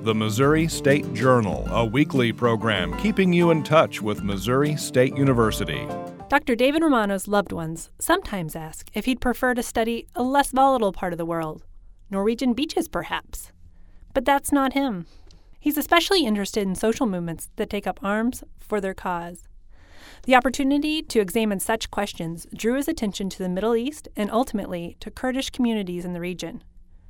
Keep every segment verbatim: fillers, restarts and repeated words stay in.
the Missouri State Journal, a weekly program keeping you in touch with Missouri State University. Doctor David Romano's loved ones sometimes ask if he'd prefer to study a less volatile part of the world, Norwegian beaches perhaps. But that's not him. He's especially interested in social movements that take up arms for their cause. The opportunity to examine such questions drew his attention to the Middle East and ultimately to Kurdish communities in the region.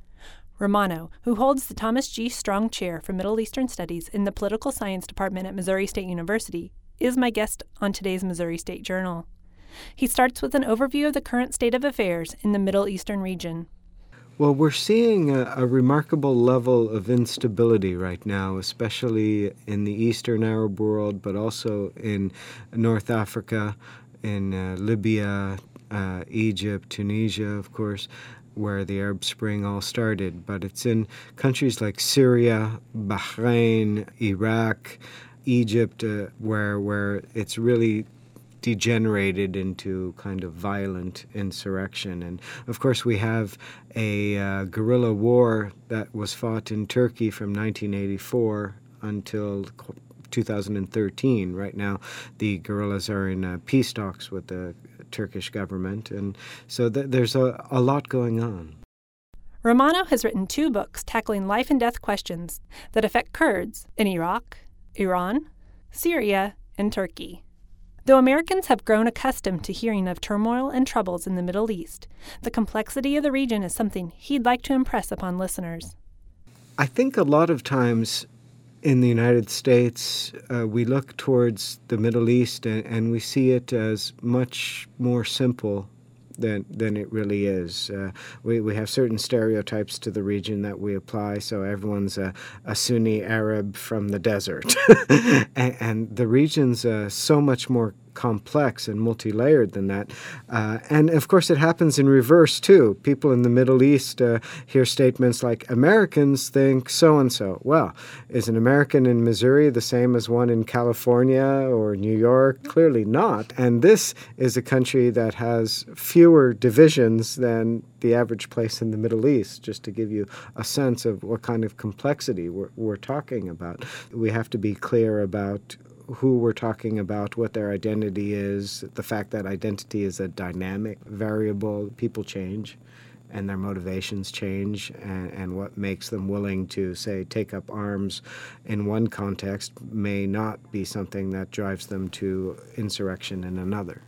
Romano, who holds the Thomas G. Strong Chair for Middle Eastern Studies in the Political Science Department at Missouri State University, is my guest on today's Missouri State Journal. He starts with an overview of the current state of affairs in the Middle Eastern region. Well, we're seeing a, a remarkable level of instability right now, especially in the Eastern Arab world, but also in North Africa, in uh, Libya, uh, Egypt, Tunisia, of course, where the Arab Spring all started. But it's in countries like Syria, Bahrain, Iraq, Egypt, uh, where where it's really degenerated into kind of violent insurrection. And of course we have a uh, guerrilla war that was fought in Turkey from nineteen eighty-four until two thousand thirteen. Right now the guerrillas are in uh, peace talks with the Turkish government, and so th- there's a, a lot going on. Romano has written two books tackling life and death questions that affect Kurds in Iraq, Iran, Syria, and Turkey. Though Americans have grown accustomed to hearing of turmoil and troubles in the Middle East, the complexity of the region is something he'd like to impress upon listeners. I think a lot of times in the United States, uh, we look towards the Middle East and, and we see it as much more simple than than it really is. Uh, we, we have certain stereotypes to the region that we apply, so everyone's a, a Sunni Arab from the desert. and, and the region's uh, so much more complex and multi-layered than that. Uh, and, of course, it happens in reverse, too. People in the Middle East uh, hear statements like, Americans think so-and-so. Well, is an American in Missouri the same as one in California or New York? Clearly not. And this is a country that has fewer divisions than the average place in the Middle East, just to give you a sense of what kind of complexity we're, we're talking about. We have to be clear about who we're talking about, what their identity is, the fact that identity is a dynamic variable. People change and their motivations change, and, and what makes them willing to, say, take up arms in one context may not be something that drives them to insurrection in another.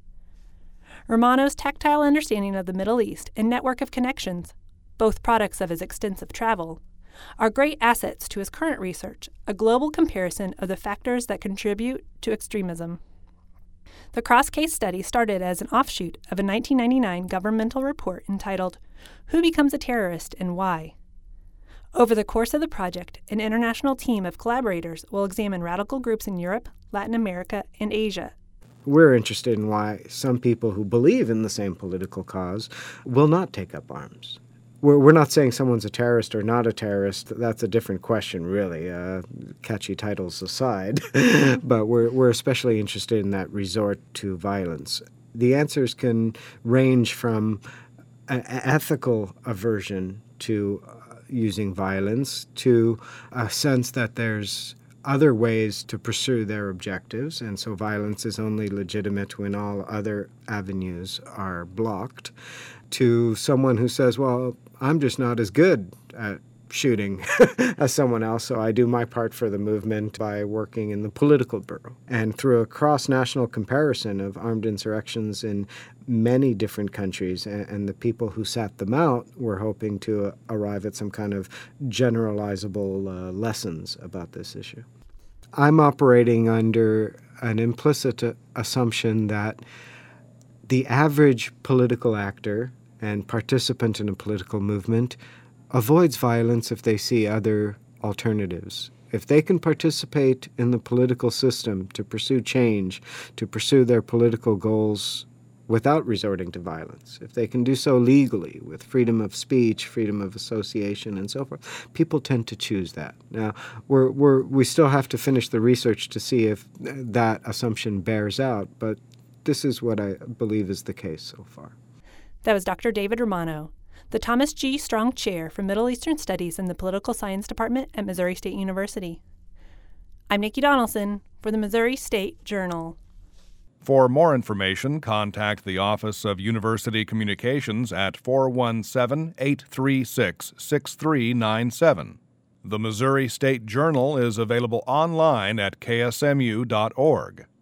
Romano's tactile understanding of the Middle East and network of connections, both products of his extensive travel, are great assets to his current research, a global comparison of the factors that contribute to extremism. The cross-case study started as an offshoot of a nineteen ninety-nine governmental report entitled, Who Becomes a Terrorist and Why? Over the course of the project, an international team of collaborators will examine radical groups in Europe, Latin America, and Asia. We're interested in why some people who believe in the same political cause will not take up arms. We're, we're not saying someone's a terrorist or not a terrorist. That's a different question, really, uh, catchy titles aside. But we're, we're especially interested in that resort to violence. The answers can range from an ethical aversion to uh, using violence to a sense that there's other ways to pursue their objectives, and so violence is only legitimate when all other avenues are blocked, to someone who says, well, I'm just not as good at shooting as someone else, so I do my part for the movement by working in the political bureau. And through a cross-national comparison of armed insurrections in many different countries, and, and the people who sat them out were hoping to uh, arrive at some kind of generalizable uh, lessons about this issue. I'm operating under an implicit uh, assumption that the average political actor and participant in a political movement avoids violence if they see other alternatives. If they can participate in the political system to pursue change, to pursue their political goals without resorting to violence, if they can do so legally with freedom of speech, freedom of association, and so forth, people tend to choose that. Now, we're, we're, we still have to finish the research to see if that assumption bears out, but this is what I believe is the case so far. That was Doctor David Romano, the Thomas G. Strong Chair for Middle Eastern Studies in the Political Science Department at Missouri State University. I'm Nikki Donaldson for the Missouri State Journal. For more information, contact the Office of University Communications at four one seven, eight three six, six three nine seven. The Missouri State Journal is available online at k s m u dot org.